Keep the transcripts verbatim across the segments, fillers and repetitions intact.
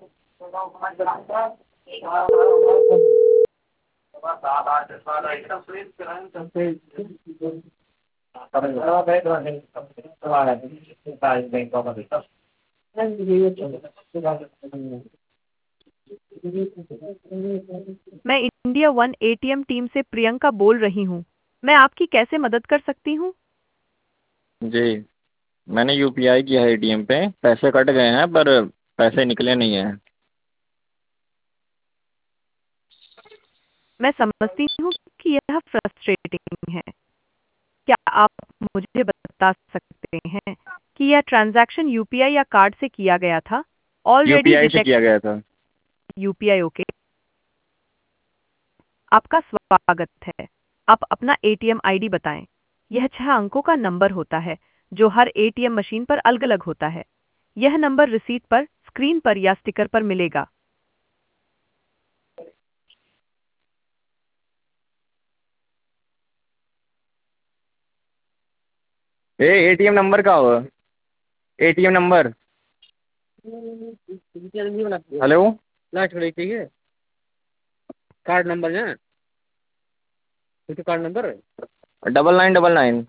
मैं India one ATM team से प्रियंका बोल रही हूँ। मैं आपकी कैसे मदद कर सकती हूँ? जी, मैंने यूपीआई किया है एटीएम पे, पैसे कट गए हैं पर पैसे निकले नहीं हैं। मैं समझती हूँ कि यह फ्रस्ट्रेटिंग है। क्या आप मुझे बता सकते हैं कि यह ट्रांजैक्शन यूपीआई या कार्ड से किया गया था? ऑलरेडी यूपीआई से डिटेक्ट किया गया था। UPI okay. आपका स्वागत है। आप अपना एटीएम आईडी बताएं। यह छह अंकों का नंबर होता है जो हर एटीएम मशीन पर अलग-अलग होता है। यह नंबर रिसीट पर, स्क्रीन पर या स्टिकर पर मिलेगा। ए एटीएम नंबर का होगा। ATM number. हेलो। लास्ट वाली चाहिए कार्ड नंबर है तो card number double nine double nine.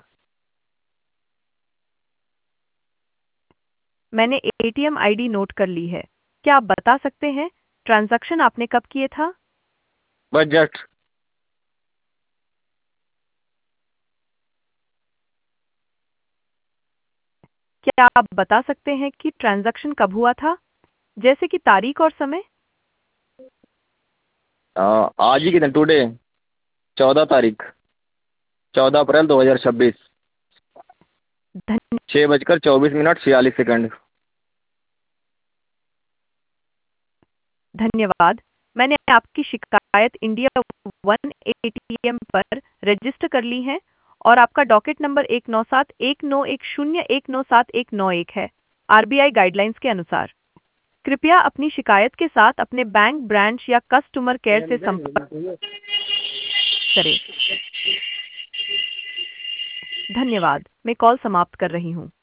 मैंने एटीएम आईडी नोट कर ली है। क्या आप बता सकते हैं ट्रांजैक्शन आपने कब किए था? बस जस्ट। क्या आप बता सकते हैं कि ट्रांजैक्शन कब हुआ था? जैसे कि तारीख और समय? आज ही कितने टुडे चौदह तारीख, चौदह अप्रैल दो हजार छब्बीस, धन्य छः बजकर चौबीस मिनट छियालीस सेकंड। धन्यवाद। मैंने आपकी शिकायत इंडिया वन एटीएम पर रजिस्टर कर ली है और आपका डॉकेट नंबर एक नौ सात एक नौ एक शून्य एक नौ सात एक नौ एक है। आरबीआई गाइडलाइंस के अनुसार कृपया अपनी शिकायत के साथ अपने बैंक ब्रांच या कस्टमर केयर से संपर्क करें। धन्यवाद। मैं कॉल समाप्त कर रही हूँ।